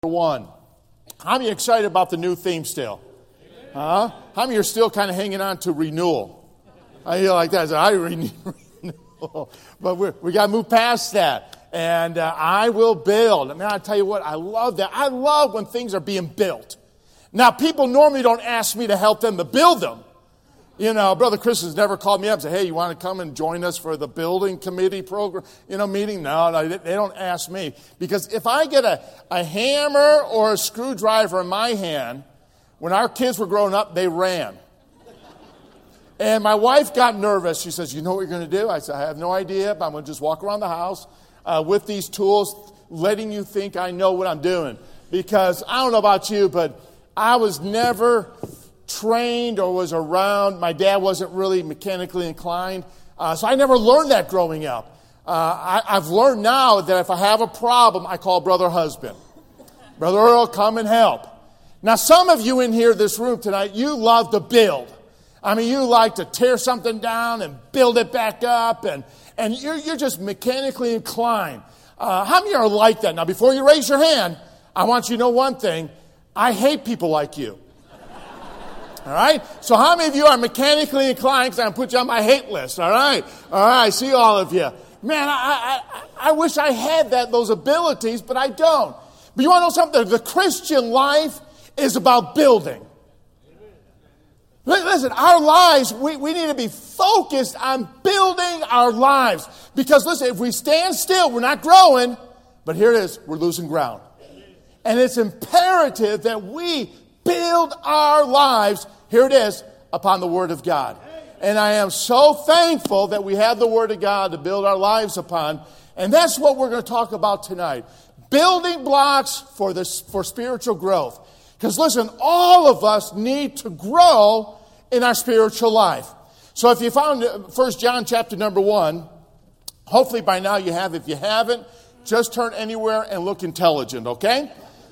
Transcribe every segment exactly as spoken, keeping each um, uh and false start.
One. How many are excited about the new theme still? Huh? How many are still kind of hanging on to renewal? I hear like that. I renew, renewal. But we're, we got to move past that. And uh, I will build. I mean, I'll tell you what, I love that. I love when things are being built. Now, people normally don't ask me to help them to build them. You know, Brother Chris has never called me up and said, hey, you want to come and join us for the building committee program, you know, meeting? No, no, they don't ask me. Because if I get a, a hammer or a screwdriver in my hand, when our kids were growing up, they ran. And my wife got nervous. She says, you know what you're going to do? I said, I have no idea, but I'm going to just walk around the house uh, with these tools, letting you think I know what I'm doing. Because I don't know about you, but I was never trained or was around. My dad wasn't really mechanically inclined. Uh, so I never learned that growing up. Uh, I, I've learned now that if I have a problem, I call Brother Husband. Brother Earl, come and help. Now, some of you in here, this room tonight, you love to build. I mean, you like to tear something down and build it back up, and, and you're, you're just mechanically inclined. Uh, how many are like that? Now, before you raise your hand, I want you to know one thing. I hate people like you. All right? So how many of you are mechanically inclined? Because I'm going to put you on my hate list. All right? All right. I see all of you. Man, I, I, I wish I had that those abilities, but I don't. But you want to know something? The Christian life is about building. Listen, our lives, we, we need to be focused on building our lives. Because listen, if we stand still, we're not growing. But here it is, we're losing ground. And it's imperative that we build our lives, here it is, upon the Word of God. And I am so thankful that we have the Word of God to build our lives upon. And that's what we're going to talk about tonight. Building blocks for this, for spiritual growth. Because listen, all of us need to grow in our spiritual life. So if you found First John chapter number one, hopefully by now you have. If you haven't, just turn anywhere and look intelligent, okay?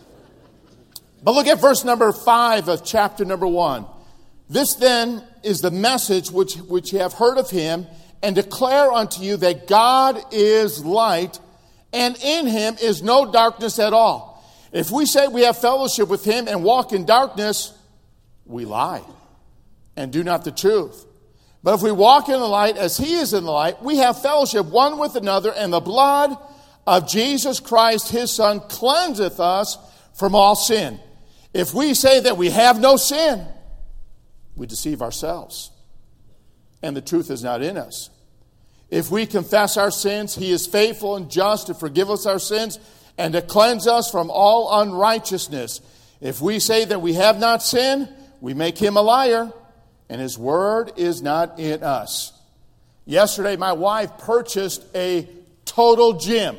But look at verse number five of chapter number one. This then is the message which, which you have heard of him, and declare unto you that God is light, and in him is no darkness at all. If we say we have fellowship with him and walk in darkness, we lie and do not the truth. But if we walk in the light as he is in the light, we have fellowship one with another, and the blood of Jesus Christ, his Son, cleanseth us from all sin. If we say that we have no sin, we deceive ourselves, and the truth is not in us. If we confess our sins, he is faithful and just to forgive us our sins and to cleanse us from all unrighteousness. If we say that we have not sinned, we make him a liar, and his word is not in us. Yesterday, my wife purchased a total gym.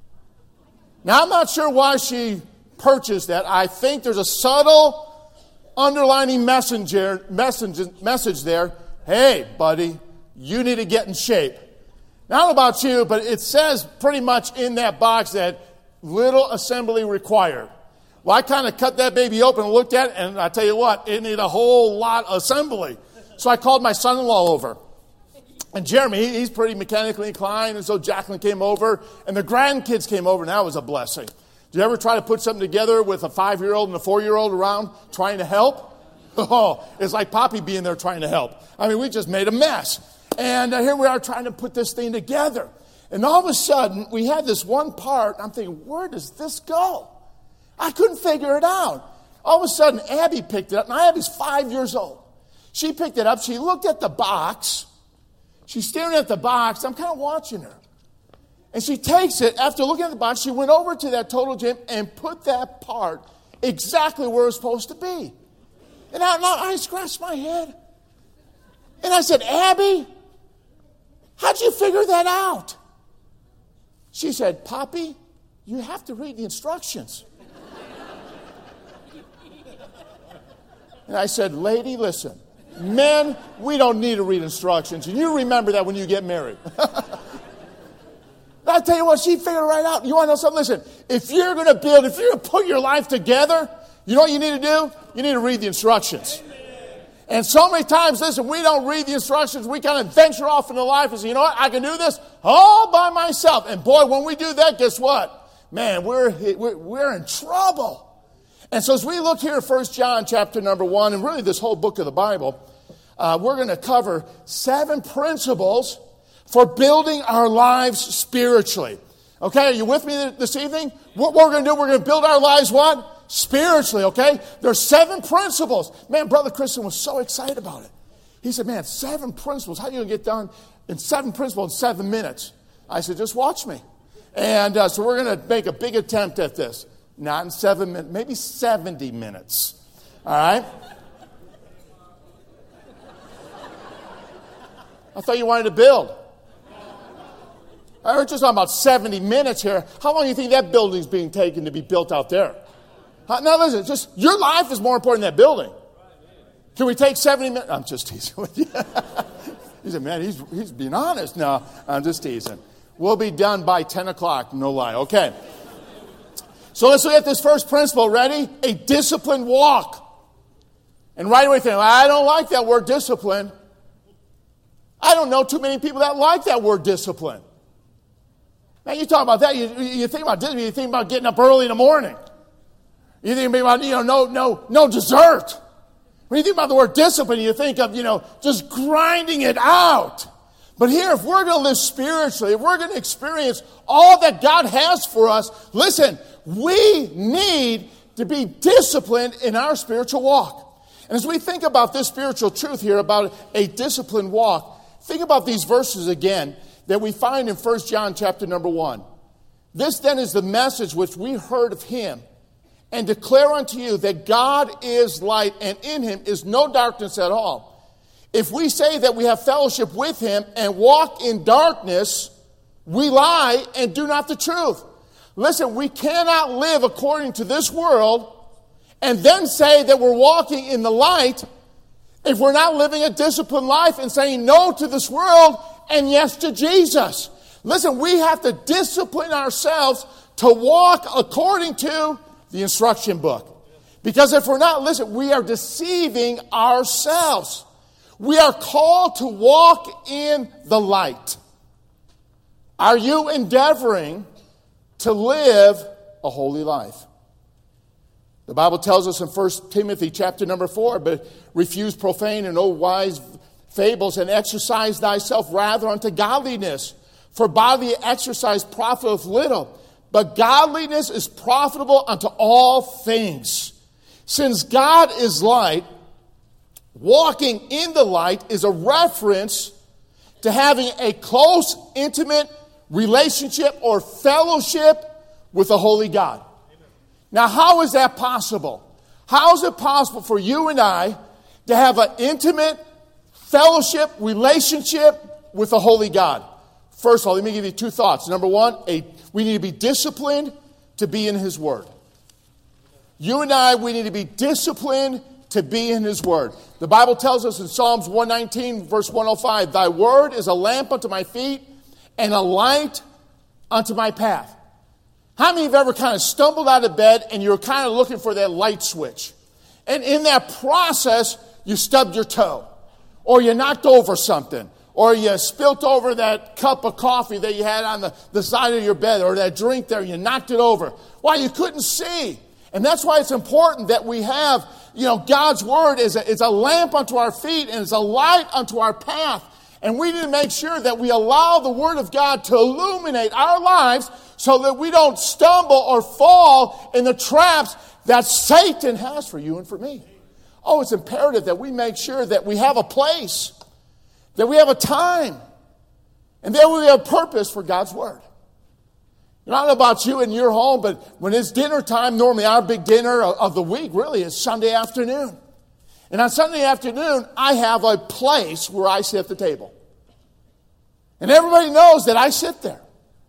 Now, I'm not sure why she purchased that. I think there's a subtle underlining messenger, message, message there. Hey, buddy, you need to get in shape. Now, I don't know about you, but it says pretty much in that box that little assembly required. Well, I kind of cut that baby open and looked at it, and I tell you what, it needed a whole lot of assembly. So I called my son-in-law over. And Jeremy, he's pretty mechanically inclined, and so Jacqueline came over, and the grandkids came over, and that was a blessing. Did you ever try to put something together with a five-year-old and a four-year-old around trying to help? Oh, it's like Poppy being there trying to help. I mean, we just made a mess. And uh, here we are trying to put this thing together. And all of a sudden, we had this one part. I'm thinking, where does this go? I couldn't figure it out. All of a sudden, Abby picked it up. Now, Abby's five years old. She picked it up. She looked at the box. She's staring at the box. I'm kind of watching her. And she takes it. After looking at the box, she went over to that total gym and put that part exactly where it's supposed to be. And I, now I scratched my head. And I said, Abby, how'd you figure that out? She said, Poppy, you have to read the instructions. And I said, lady, listen. Men, we don't need to read instructions. And you remember that when you get married. I'll tell you what, she figured it right out. You want to know something? Listen, if you're going to build, if you're going to put your life together, you know what you need to do? You need to read the instructions. And so many times, listen, we don't read the instructions. We kind of venture off into life and say, you know what, I can do this all by myself. And boy, when we do that, guess what? man, we're, we're, we're in trouble. And so as we look here at First John chapter number one, and really this whole book of the Bible, uh, we're going to cover seven principles for building our lives spiritually. Okay, are you with me this evening? What we're going to do, we're going to build our lives what? Spiritually, okay? There's seven principles. Man, Brother Christian was so excited about it. He said, man, seven principles. How are you going to get done in seven principles in seven minutes? I said, just watch me. And uh, so we're going to make a big attempt at this. Not in seven minutes, maybe seventy minutes. All right? I thought you wanted to build. I heard you talking about seventy minutes here. How long do you think that building's being taken to be built out there? Now listen, just your life is more important than that building. Can we take seventy minutes? I'm just teasing with you. He said, man, he's, he's being honest. No, I'm just teasing. We'll be done by ten o'clock, no lie. Okay. So let's look at this first principle. Ready? A disciplined walk. And right away think, well, I don't like that word discipline. I don't know too many people that like that word discipline. Now, you talk about that, you, you think about discipline, you think about getting up early in the morning. You think about, you know, no, no, no dessert. When you think about the word discipline, you think of, you know, just grinding it out. But here, if we're going to live spiritually, if we're going to experience all that God has for us, listen, we need to be disciplined in our spiritual walk. And as we think about this spiritual truth here about a disciplined walk, think about these verses again that we find in First John chapter number one. This then is the message which we heard of him, and declare unto you that God is light, and in him is no darkness at all. If we say that we have fellowship with him and walk in darkness, we lie and do not the truth. Listen, we cannot live according to this world and then say that we're walking in the light if we're not living a disciplined life and saying no to this world and yes to Jesus. Listen, we have to discipline ourselves to walk according to the instruction book. Because if we're not, listen, we are deceiving ourselves. We are called to walk in the light. Are you endeavoring to live a holy life? The Bible tells us in First Timothy chapter number four, but refuse profane and old wise fables, and exercise thyself rather unto godliness. For bodily exercise profiteth little, but godliness is profitable unto all things. Since God is light, walking in the light is a reference to having a close, intimate relationship or fellowship with a holy God. Amen. Now, how is that possible? How is it possible for you and I to have an intimate fellowship, relationship with a holy God? First of all, let me give you two thoughts. Number one, a, we need to be disciplined to be in his word. You and I, we need to be disciplined to be in his word. The Bible tells us in Psalms one nineteen, verse one oh five, thy word is a lamp unto my feet and a light unto my path. How many of you have ever kind of stumbled out of bed and you're kind of looking for that light switch? And in that process, you stubbed your toe, or you knocked over something, or you spilt over that cup of coffee that you had on the, the side of your bed, or that drink there, you knocked it over. Why? You couldn't see. And that's why it's important that we have, you know, God's word is a, is a lamp unto our feet and it's a light unto our path. And we need to make sure that we allow the word of God to illuminate our lives so that we don't stumble or fall in the traps that Satan has for you and for me. Oh, it's imperative that we make sure that we have a place, that we have a time, and that we have a purpose for God's word. I don't know about you in your home, but when it's dinner time, normally our big dinner of the week really is Sunday afternoon. And on Sunday afternoon, I have a place where I sit at the table. And everybody knows that I sit there.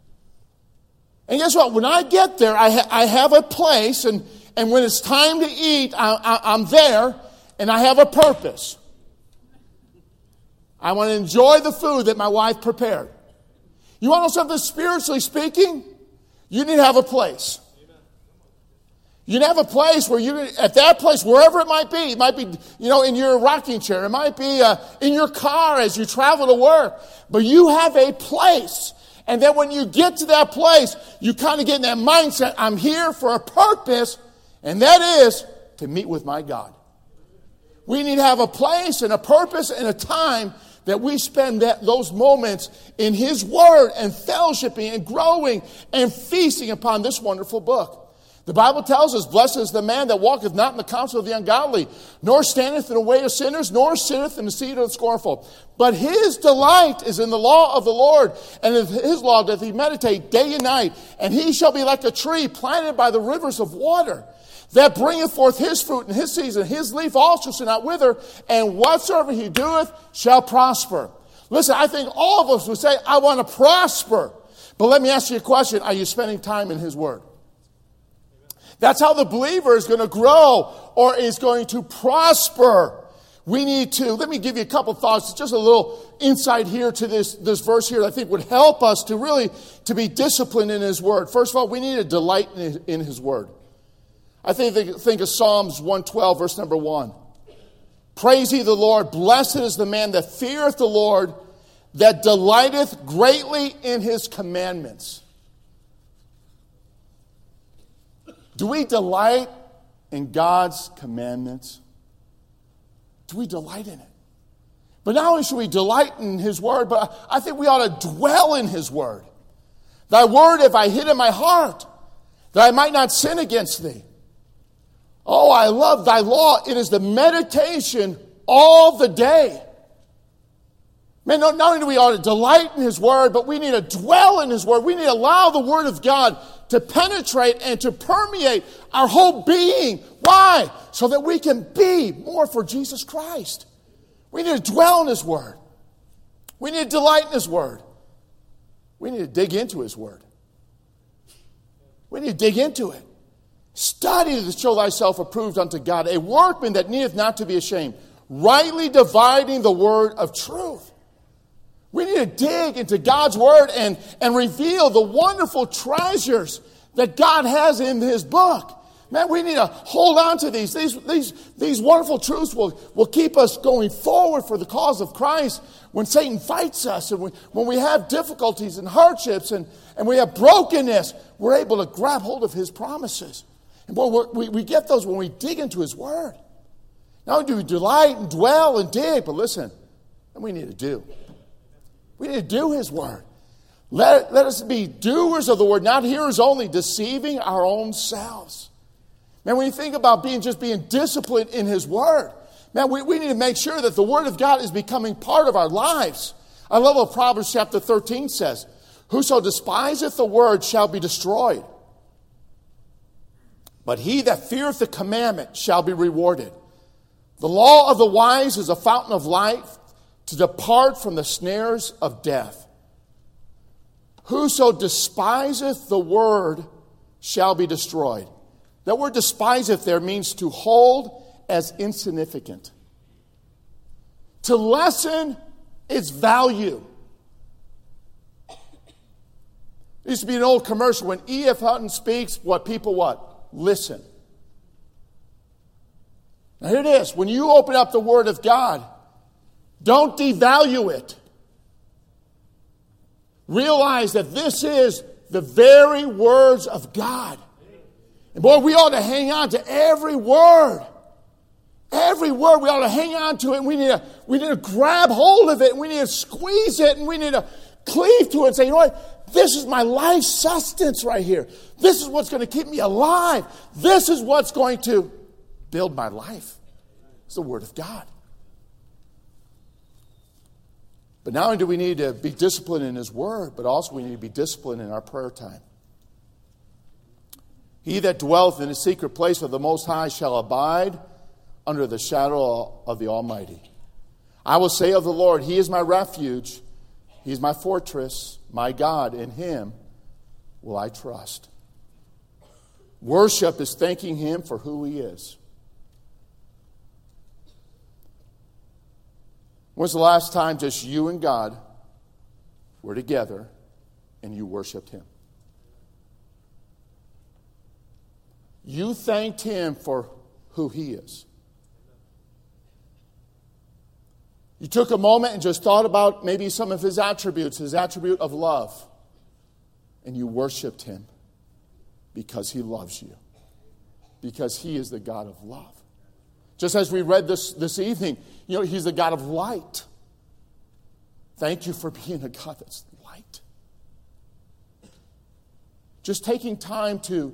And guess what? When I get there, I, ha- I have a place, and, and when it's time to eat, I, I, I'm there, and I have a purpose. I want to enjoy the food that my wife prepared. You want to know something spiritually speaking? You need to have a place. You need to have a place where you, at that place, wherever it might be, it might be, you know, in your rocking chair, it might be uh, in your car as you travel to work, but you have a place. And then when you get to that place, you kind of get in that mindset, I'm here for a purpose, and that is to meet with my God. We need to have a place and a purpose and a time that we spend that, those moments in His Word and fellowshipping and growing and feasting upon this wonderful book. The Bible tells us, blessed is the man that walketh not in the counsel of the ungodly, nor standeth in the way of sinners, nor sitteth in the seat of the scornful. But his delight is in the law of the Lord, and in his law doth he meditate day and night. And he shall be like a tree planted by the rivers of water, that bringeth forth his fruit in his season. His leaf also shall not wither, and whatsoever he doeth shall prosper. Listen, I think all of us would say, I want to prosper. But let me ask you a question. Are you spending time in His Word? That's how the believer is going to grow or is going to prosper. We need to, let me give you a couple thoughts, just a little insight here to this, this verse here that I think would help us to really to be disciplined in His Word. First of all, we need to delight in, in His Word. I think, think of Psalms one twelve, verse number one. Praise ye the Lord, blessed is the man that feareth the Lord, that delighteth greatly in His commandments. Do we delight in God's commandments? Do we delight in it? But not only should we delight in His Word, but I think we ought to dwell in His Word. Thy word have I hid in my heart, that I might not sin against Thee. Oh, I love Thy law. It is the meditation all the day. Man, not only do we ought to delight in His Word, but we need to dwell in His Word. We need to allow the Word of God to penetrate and to permeate our whole being. Why? So that we can be more for Jesus Christ. We need to dwell in His Word. We need to delight in His Word. We need to dig into His Word. We need to dig into it. Study to show thyself approved unto God, a workman that needeth not to be ashamed, rightly dividing the word of truth. We need to dig into God's Word and, and reveal the wonderful treasures that God has in His book. Man, we need to hold on to these. These, these, these wonderful truths will, will keep us going forward for the cause of Christ when Satan fights us and we, when we have difficulties and hardships and, and we have brokenness. We're able to grab hold of His promises. And boy, we're, we, we get those when we dig into His Word. Not only do we delight and dwell and dig, but listen, and we need to do. We need to do His Word. Let, let us be doers of the Word, not hearers only, deceiving our own selves. Man, when you think about being just being disciplined in His Word, man, we, we need to make sure that the Word of God is becoming part of our lives. I love what Proverbs chapter thirteen says. Whoso despiseth the Word shall be destroyed. But he that feareth the commandment shall be rewarded. The law of the wise is a fountain of life, to depart from the snares of death. Whoso despiseth the word shall be destroyed. That word despiseth there means to hold as insignificant. To lessen its value. There used to be an old commercial when E F. Hutton speaks, what people what? Listen. Now here it is. When you open up the Word of God, don't devalue it. Realize that this is the very words of God. And boy, we ought to hang on to every word. Every word, we ought to hang on to it. And we need to, we need to grab hold of it. And we need to squeeze it. And we need to cleave to it and say, you know what? This is my life sustenance right here. This is what's going to keep me alive. This is what's going to build my life. It's the Word of God. But not only do we need to be disciplined in His Word, but also we need to be disciplined in our prayer time. He that dwelleth in the secret place of the Most High shall abide under the shadow of the Almighty. I will say of the Lord, He is my refuge. He is my fortress, my God. In Him will I trust. Worship is thanking Him for who He is. When's the last time just you and God were together and you worshiped Him? You thanked Him for who He is. You took a moment and just thought about maybe some of His attributes, His attribute of love, and you worshiped him because he loves you. Because he is the God of love. Just as we read this this evening, you know, he's the God of light. Thank you for being a God that's light. Just taking time to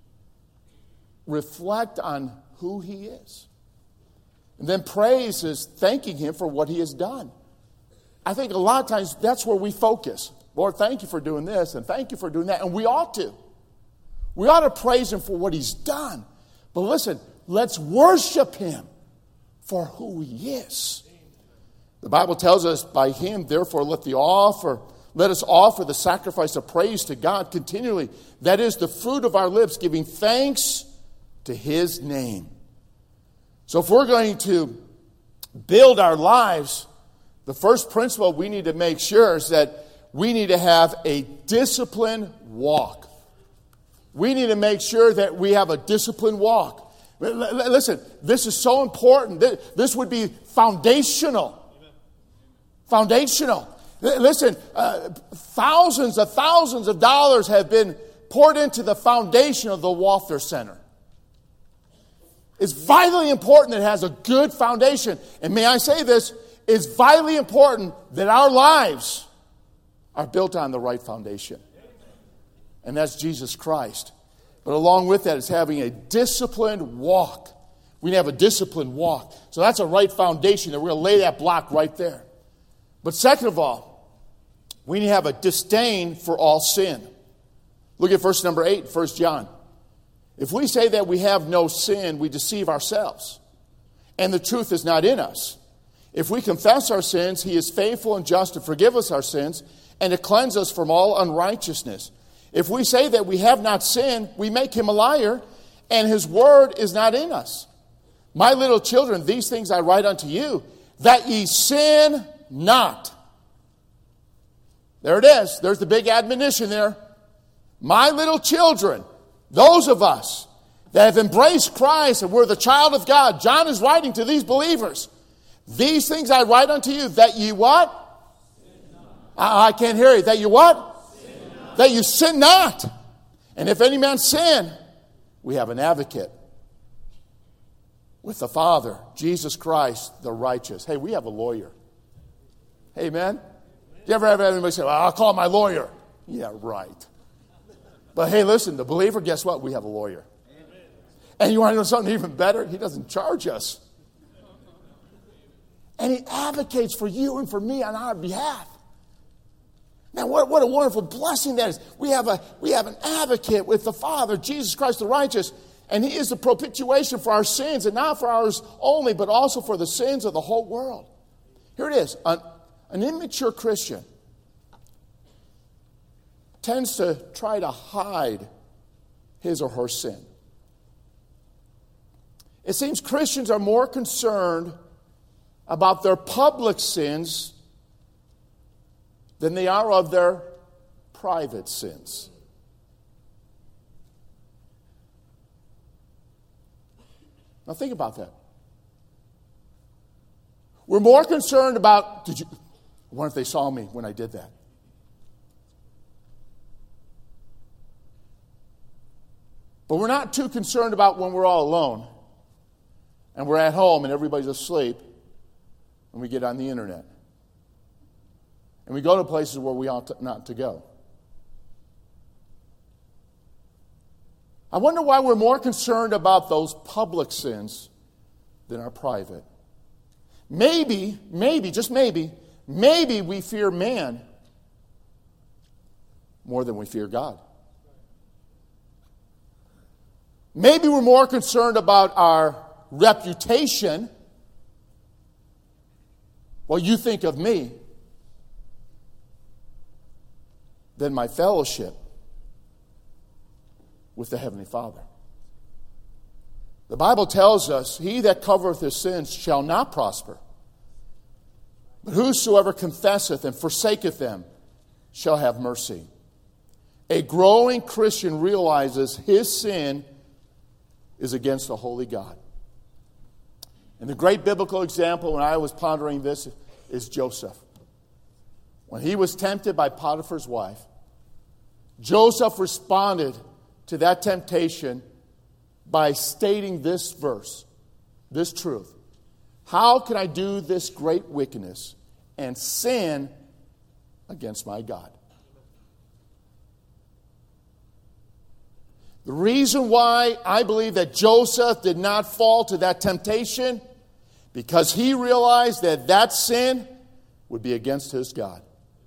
reflect on who he is. And then praise is thanking him for what he has done. I think a lot of times that's where we focus. Lord, thank you for doing this, and thank you for doing that. And we ought to. We ought to praise him for what he's done. But listen, let's worship him for who he is. The Bible tells us, by him, therefore, let the offer, let us offer the sacrifice of praise to God continually. That is the fruit of our lips, giving thanks to his name. So if we're going to build our lives, the first principle we need to make sure is that we need to have a disciplined walk. We need to make sure that we have a disciplined walk. Listen, this is so important. This would be foundational. Foundational. Listen, uh, thousands of thousands of dollars have been poured into the foundation of the Walther Center. It's vitally important that it has a good foundation. And may I say this, it's vitally important that our lives are built on the right foundation. And that's Jesus Christ. But along with that is having a disciplined walk. We need to have a disciplined walk. So that's a right foundation, that we're going to lay that block right there. But second of all, we need to have a disdain for all sin. Look at verse number eight, First John. If we say that we have no sin, we deceive ourselves, and the truth is not in us. If we confess our sins, he is faithful and just to forgive us our sins and to cleanse us from all unrighteousness. If we say that we have not sinned, we make him a liar, and his word is not in us. My little children, these things I write unto you, that ye sin not. There it is. There's the big admonition there. My little children, those of us that have embraced Christ and we're the child of God, John is writing to these believers. These things I write unto you, that ye what? I, I can't hear you. That you what? That you sin not. And if any man sin, we have an advocate with the Father, Jesus Christ, the righteous. Hey, we have a lawyer. Amen? Do you ever have anybody say, well, I'll call my lawyer? Yeah, right. But hey, listen, the believer, guess what? We have a lawyer. Amen. And you want to know something even better? He doesn't charge us. And he advocates for you and for me on our behalf. Man, what, what a wonderful blessing that is. We have a we have an advocate with the Father, Jesus Christ the righteous, and he is the propitiation for our sins, and not for ours only, but also for the sins of the whole world. Here it is. An, an immature Christian tends to try to hide his or her sin. It seems Christians are more concerned about their public sins than they are of their private sins. Now think about that. We're more concerned about, did you, I wonder if they saw me when I did that. But we're not too concerned about when we're all alone and we're at home and everybody's asleep and we get on the internet. And we go to places where we ought to, not to go. I wonder why we're more concerned about those public sins than our private. Maybe, maybe, just maybe, maybe we fear man more than we fear God. Maybe we're more concerned about our reputation, what you think of me, than my fellowship with the Heavenly Father. The Bible tells us, he that covereth his sins shall not prosper. But whosoever confesseth and forsaketh them shall have mercy. A growing Christian realizes his sin is against the holy God. And the great biblical example when I was pondering this is Joseph. When he was tempted by Potiphar's wife Joseph responded to that temptation by stating this verse, this truth. How can I do this great wickedness and sin against my God? The reason why I believe that Joseph did not fall to that temptation, because he realized that that sin would be against his God.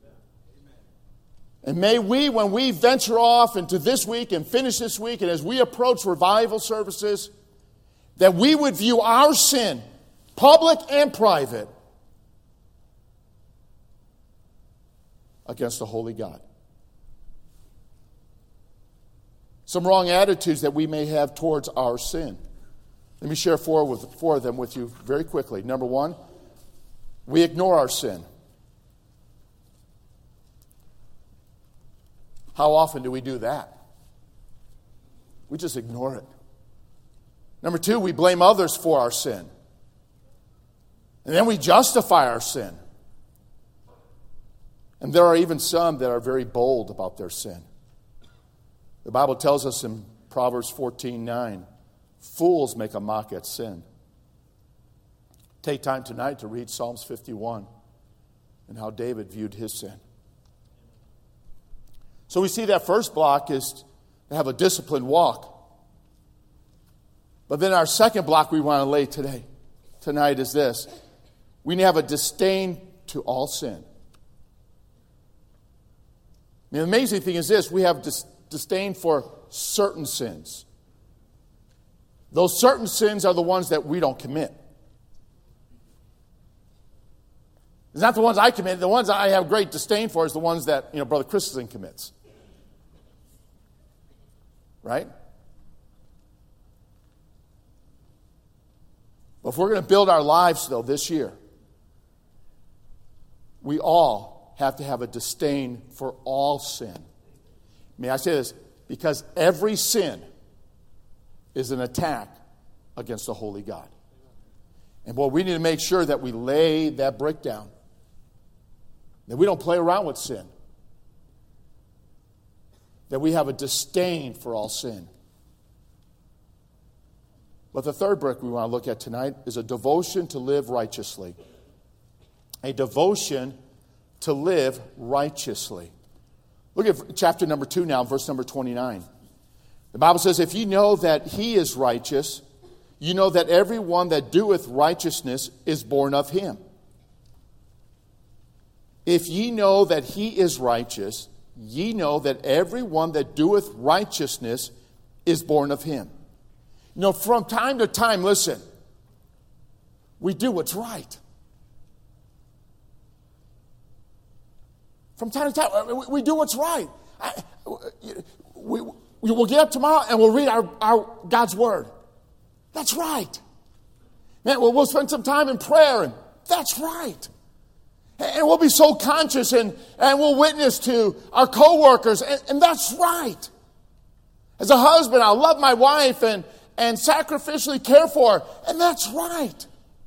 And may we, when we venture off into this week and finish this week, and as we approach revival services, that we would view our sin, public and private, against the holy God. Some wrong attitudes that we may have towards our sin. Let me share four, with, four of them with you very quickly. Number one, we ignore our sin. How often do we do that? We just ignore it. Number two, we blame others for our sin. And then we justify our sin. And there are even some that are very bold about their sin. The Bible tells us in Proverbs fourteen nine, fools make a mock at sin. Take time tonight to read Psalms fifty-one and how David viewed his sin. So we see that first block is to have a disciplined walk. But then our second block we want to lay today, tonight is this. We need to have a disdain to all sin. I mean, the amazing thing is this. We have dis- disdain for certain sins. Those certain sins are the ones that we don't commit. It's not the ones I commit. The ones I have great disdain for is the ones that, you know, Brother Christensen commits. Right? But if we're going to build our lives, though, this year, we all have to have a disdain for all sin. May I say this? Because every sin is an attack against the holy God. And boy, we need to make sure that we lay that brick down. That we don't play around with sin. That we have a disdain for all sin. But the third brick we want to look at tonight is a devotion to live righteously. A devotion to live righteously. Look at chapter number two now, verse number twenty-nine. The Bible says, if ye know that he is righteous, you know that every one that doeth righteousness is born of him. If ye know that he is righteous, ye know that every one that doeth righteousness is born of him. You know, from time to time, listen, we do what's right. From time to time, we, we do what's right. I, we, we will get up tomorrow and we'll read our, our God's Word. That's right. Man, we'll, we'll spend some time in prayer, and that's right. And we'll be so conscious, and, and we'll witness to our coworkers, and, and that's right. As a husband, I'll love my wife and, and sacrificially care for her, and that's right.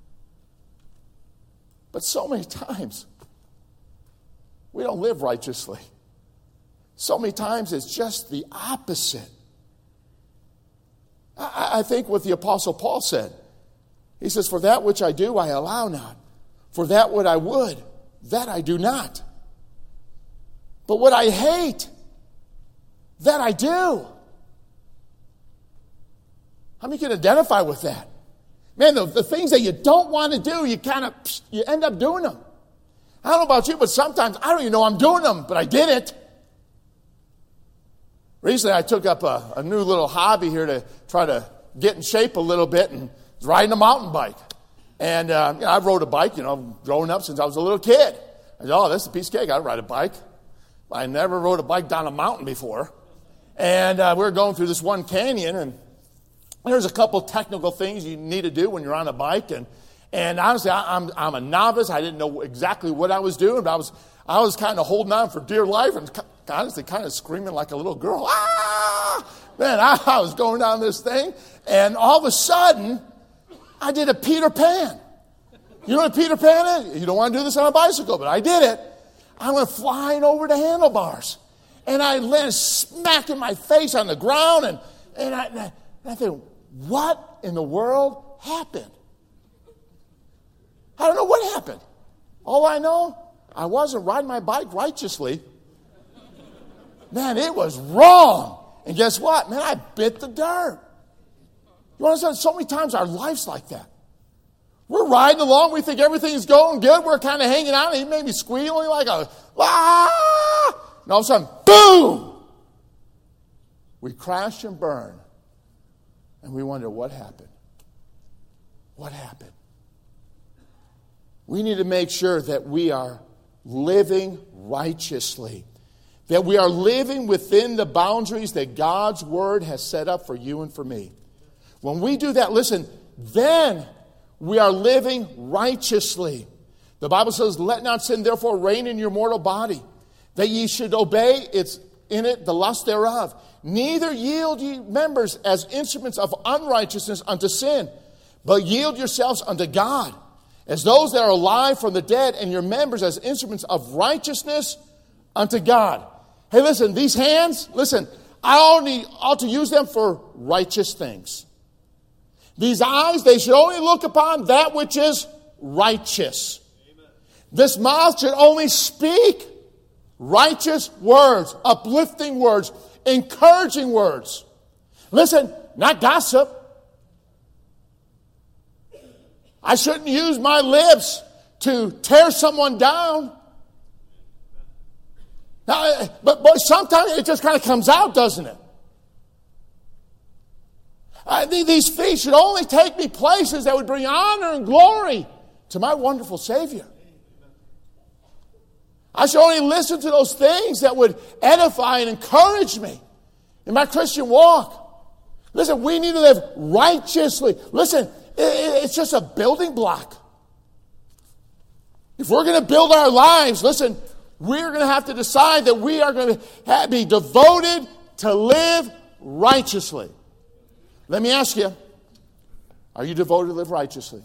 But so many times, we don't live righteously. So many times it's just the opposite. I, I think what the Apostle Paul said. He says, for that which I do, I allow not. For that what I would, that I do not. But what I hate, that I do. How many can identify with that? Man, the, the things that you don't want to do, you kind of, you end up doing them. I don't know about you, but sometimes I don't even know I'm doing them, but I did it. Recently, I took up a, a new little hobby here to try to get in shape a little bit, and was riding a mountain bike. And uh, you know, I've rode a bike, you know, growing up since I was a little kid. I said, oh, that's a piece of cake. I ride a bike. I never rode a bike down a mountain before. And uh, we were going through this one canyon, and there's a couple technical things you need to do when you're on a bike. And And honestly, I, I'm I'm a novice. I didn't know exactly what I was doing, but I was I was kind of holding on for dear life and honestly kind of screaming like a little girl. Ah! Man, I, I was going down this thing, and all of a sudden, I did a Peter Pan. You know what a Peter Pan is? You don't want to do this on a bicycle, but I did it. I went flying over the handlebars. And I landed smack in my face on the ground. And, and, I, and I think, what in the world happened? I don't know what happened. All I know, I wasn't riding my bike righteously. Man, it was wrong. And guess what? Man, I bit the dirt. You understand? So many times our life's like that. We're riding along. We think everything's going good. We're kind of hanging out. And he made me squealing like a, ah! And all of a sudden, boom! We crash and burn. And we wonder, what happened? What happened? We need to make sure that we are living righteously. That we are living within the boundaries that God's Word has set up for you and for me. When we do that, listen, then we are living righteously. The Bible says, let not sin therefore reign in your mortal body, that ye should obey its in it the lust thereof. Neither yield ye members as instruments of unrighteousness unto sin, but yield yourselves unto God, as those that are alive from the dead, and your members as instruments of righteousness unto God. Hey, listen, these hands, listen, I only ought to use them for righteous things. These eyes, they should only look upon that which is righteous. Amen. This mouth should only speak righteous words, uplifting words, encouraging words. Listen, not gossip. I shouldn't use my lips to tear someone down. Now, but, but sometimes it just kind of comes out, doesn't it? I think these feet should only take me places that would bring honor and glory to my wonderful Savior. I should only listen to those things that would edify and encourage me in my Christian walk. Listen, we need to live righteously. Listen, it's just a building block. If we're going to build our lives, listen, we're going to have to decide that we are going to be devoted to live righteously. Let me ask you, are you devoted to live righteously?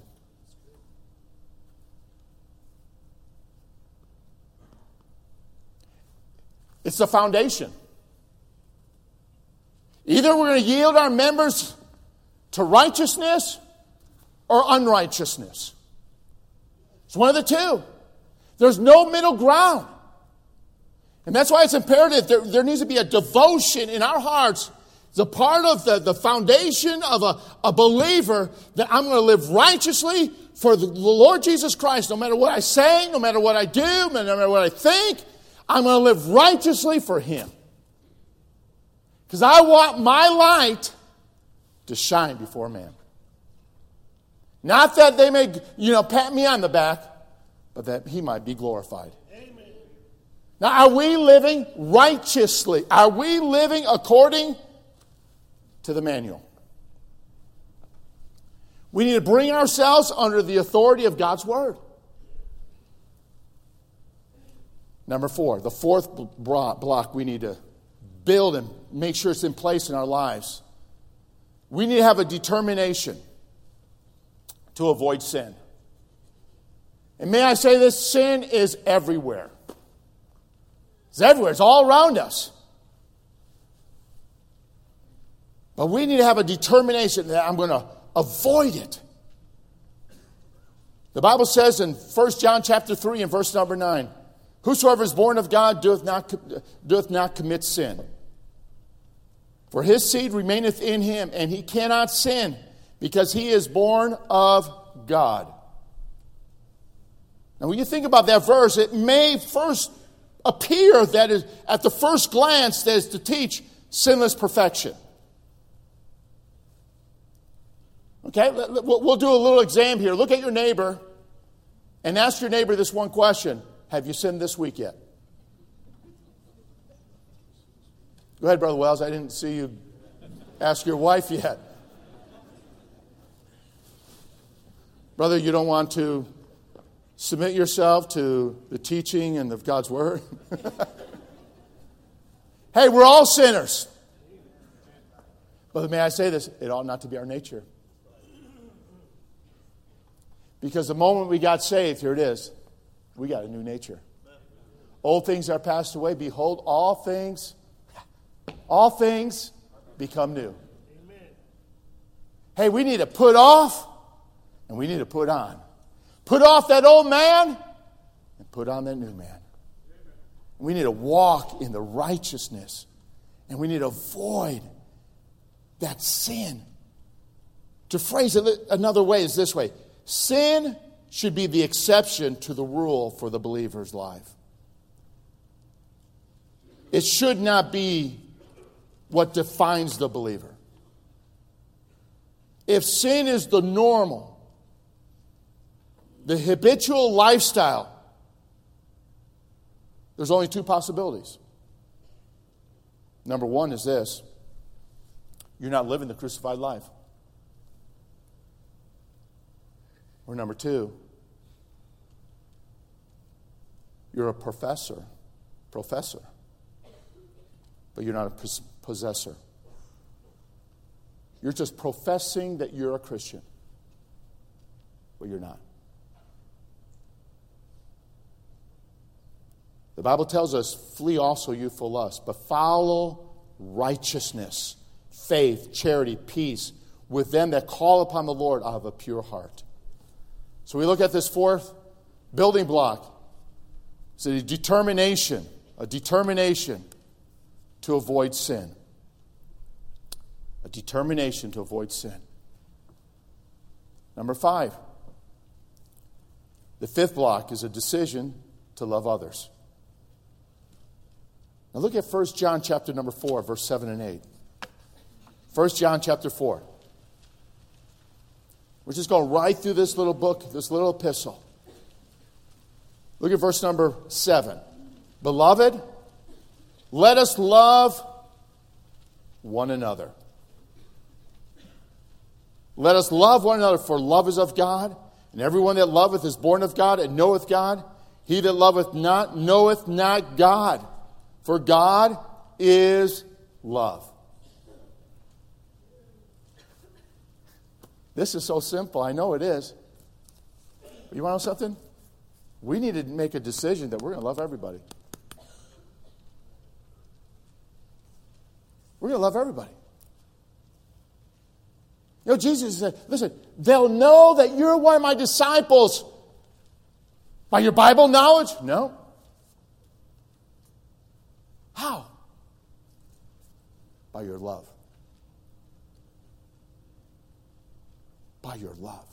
It's the foundation. Either we're going to yield our members to righteousness or unrighteousness. It's one of the two. There's no middle ground. And that's why it's imperative. There, there needs to be a devotion in our hearts. It's a part of the, the foundation of a, a believer that I'm going to live righteously for the Lord Jesus Christ. No matter what I say, no matter what I do, no matter what I think, I'm going to live righteously for Him. Because I want my light to shine before man. Not that they may, you know, pat me on the back, but that He might be glorified. Amen. Now, are we living righteously? Are we living according to the manual? We need to bring ourselves under the authority of God's Word. Number four, the fourth block we need to build and make sure it's in place in our lives. We need to have a determination to avoid sin. And may I say this, sin is everywhere. It's everywhere. It's all around us. But we need to have a determination that I'm going to avoid it. The Bible says in First John chapter three and verse number nine, whosoever is born of God doeth not, doeth not commit sin. For his seed remaineth in him, and he cannot sin, because he is born of God. Now when you think about that verse, it may first appear that is, at the first glance that is to teach sinless perfection. Okay, we'll do a little exam here. Look at your neighbor and ask your neighbor this one question. Have you sinned this week yet? Go ahead, Brother Wells. I didn't see you ask your wife yet. Brother, you don't want to submit yourself to the teaching and of God's Word? Hey, we're all sinners. But may I say this? It ought not to be our nature. Because the moment we got saved, here it is, we got a new nature. Old things are passed away. Behold, all things, all things become new. Amen. Hey, we need to put off and we need to put on. Put off that old man and put on that new man. We need to walk in the righteousness. And we need to avoid that sin. To phrase it another way is this way. Sin should be the exception to the rule for the believer's life. It should not be what defines the believer. If sin is the normal, the habitual lifestyle, there's only two possibilities. Number one is this. You're not living the crucified life. Or number two, you're a professor, professor, but you're not a possessor. You're just professing that you're a Christian, but you're not. The Bible tells us, flee also youthful lust, but follow righteousness, faith, charity, peace with them that call upon the Lord out of a pure heart. So we look at this fourth building block. It's a determination, a determination to avoid sin. A determination to avoid sin. Number five, the fifth block is a decision to love others. Now look at First John chapter number four, verse seven and eight. First John chapter four. We're just going right through this little book, this little epistle. Look at verse number seven. Beloved, let us love one another. Let us love one another, for love is of God, and everyone that loveth is born of God and knoweth God. He that loveth not knoweth not God, for God is love. This is so simple. I know it is. But you want to know something? We need to make a decision that we're going to love everybody. We're going to love everybody. You know, Jesus said, listen, they'll know that you're one of my disciples by your Bible knowledge? No. How? By your love. By your love.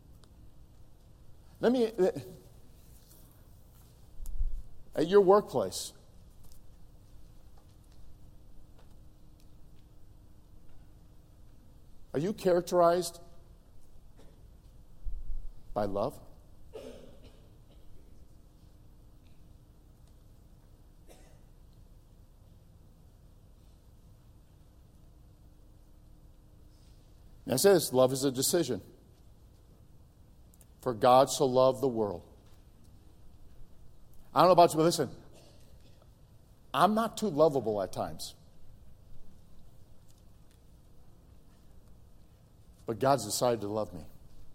Let me, at your workplace, are you characterized by love? And it says, love is a decision. For God so loved the world. I don't know about you, but listen, I'm not too lovable at times. But God's decided to love me.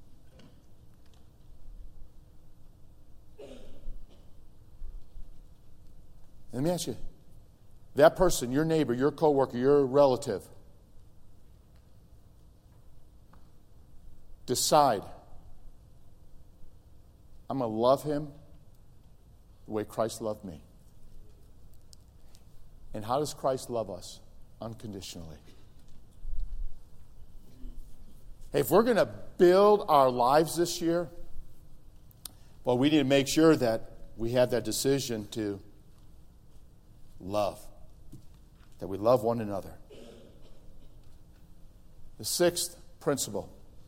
Let me ask you, that person, your neighbor, your coworker, your relative, decide, I'm going to love him the way Christ loved me. And how does Christ love us? Unconditionally. Hey, if we're going to build our lives this year, well, we need to make sure that we have that decision to love. That we love one another. The sixth principle.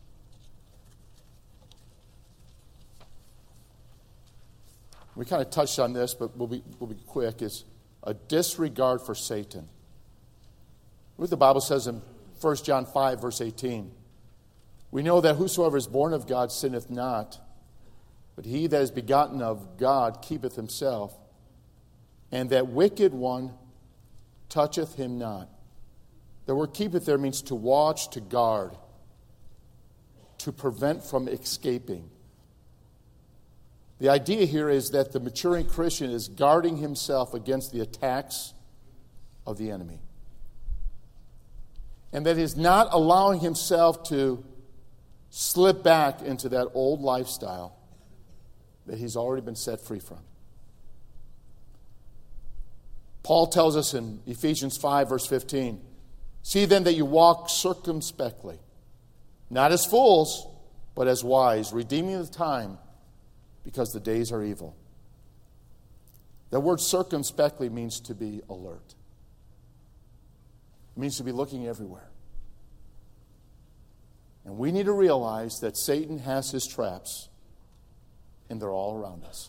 We kind of touched on this, but we'll be, we'll be quick, is a disregard for Satan. What the Bible says in First John five, verse eighteen. We know that whosoever is born of God sinneth not, but he that is begotten of God keepeth himself, and that wicked one toucheth him not. The word keepeth there means to watch, to guard, to prevent from escaping. The idea here is that the maturing Christian is guarding himself against the attacks of the enemy. And that he's not allowing himself to slip back into that old lifestyle that he's already been set free from. Paul tells us in Ephesians five, verse fifteen, "See then that you walk circumspectly, not as fools, but as wise, redeeming the time, because the days are evil." The word circumspectly means to be alert. It means to be looking everywhere. And we need to realize that Satan has his traps, and they're all around us.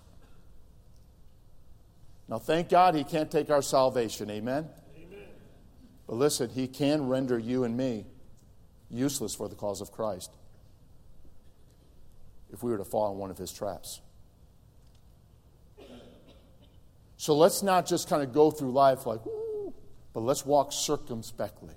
Now, thank God he can't take our salvation. Amen? Amen. But listen, he can render you and me useless for the cause of Christ if we were to fall in one of his traps. So let's not just kind of go through life like, woo, but let's walk circumspectly.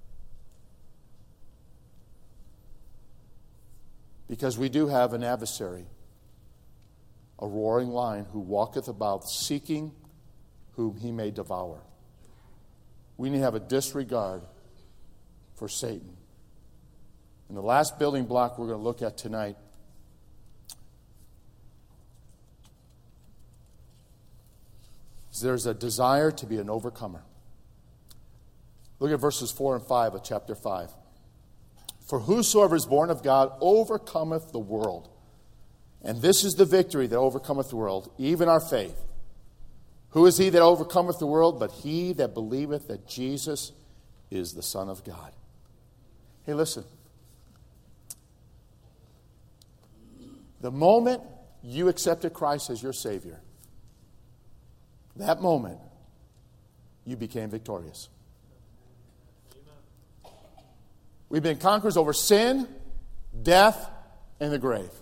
Because we do have an adversary, a roaring lion who walketh about seeking whom he may devour. We need to have a disregard for Satan. And the last building block we're going to look at tonight is there's a desire to be an overcomer. Look at verses four and five of chapter five. "For whosoever is born of God overcometh the world. And this is the victory that overcometh the world, even our faith. Who is he that overcometh the world but he that believeth that Jesus is the Son of God?" Hey, listen. The moment you accepted Christ as your Savior, that moment you became victorious. We've been conquerors over sin, death, and the grave.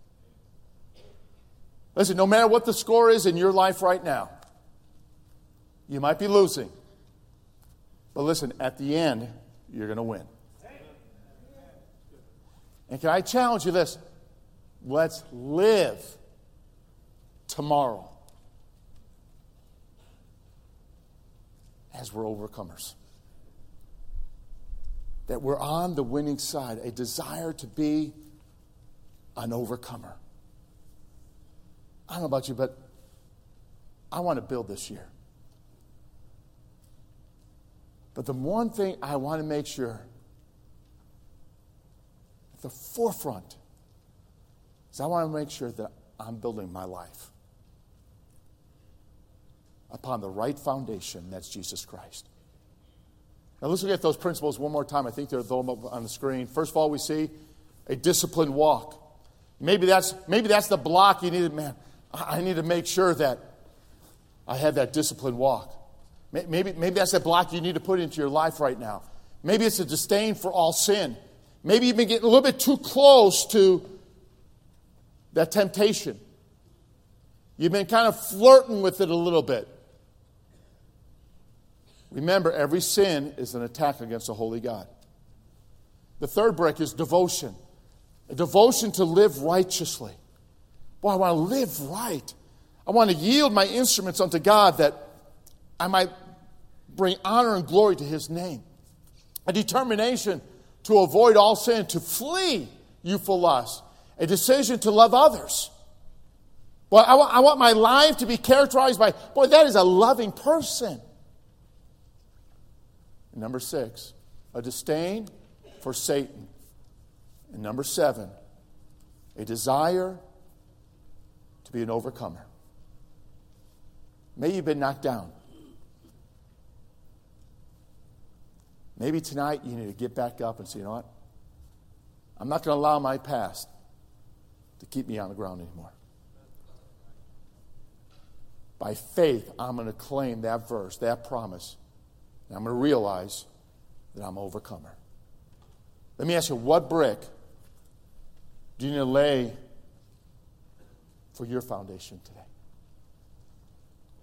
Listen, no matter what the score is in your life right now, you might be losing. But listen, at the end, you're going to win. And can I challenge you this? Let's live tomorrow as we're overcomers. That we're on the winning side, a desire to be an overcomer. I don't know about you, but I want to build this year. But the one thing I want to make sure at the forefront is I want to make sure that I'm building my life upon the right foundation, that's Jesus Christ. Now let's look at those principles one more time. I think they're up on the screen. First of all, we see a disciplined walk. Maybe that's maybe that's the block you need. Man, I need to make sure that I have that disciplined walk. Maybe, maybe that's the block you need to put into your life right now. Maybe it's a disdain for all sin. Maybe you've been getting a little bit too close to that temptation. You've been kind of flirting with it a little bit. Remember, every sin is an attack against a holy God. The third brick is devotion. A devotion to live righteously. Boy, I want to live right. I want to yield my instruments unto God that I might bring honor and glory to His name. A determination to avoid all sin, to flee youthful lust. A decision to love others. Well, I want, I want my life to be characterized by, boy, that is a loving person. And number six, a disdain for Satan. And number seven, a desire to be an overcomer. Maybe you've been knocked down. Maybe tonight you need to get back up and say, you know what? I'm not going to allow my past to keep me on the ground anymore. By faith, I'm going to claim that verse, that promise. And I'm going to realize that I'm an overcomer. Let me ask you, what brick do you need to lay for your foundation today?